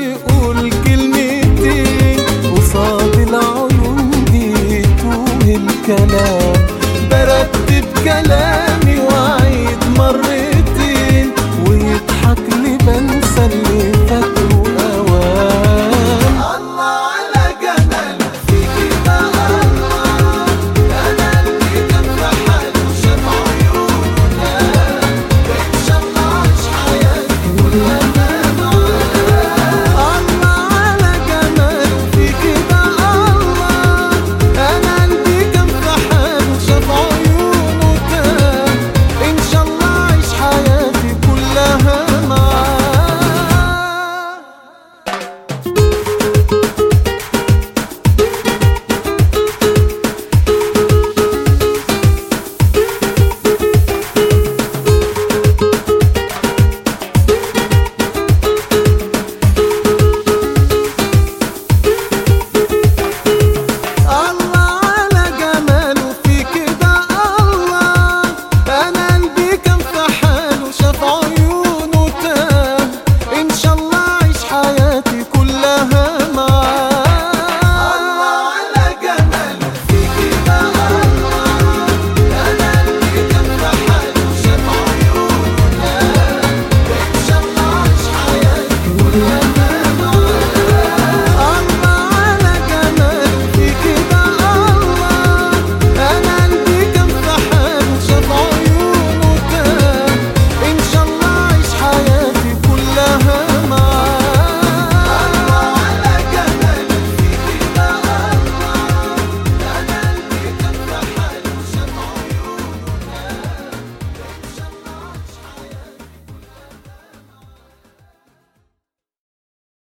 يقول كلمتين قصاد العيون دي يتوه الكلام. برتب كلامي واعيد مرتين ويضحك لي بنسى اللي فات اوام. الله على جمال فيكي بقى الله، انا اللي كان في حاله شاف عيونه ان شاء الله عيش حياتي كلها معاه. الله على جمال فيكي بقى الله، انا قلبي كان في حاله شاف عيونه تاه ان شاء الله عيش حياتي كلها معاه. الله على جماله فيكي بقى الله، انا قلبي كان في حاله شاف عيونه تاه ان شاء الله عيش حياتي كلها معاه.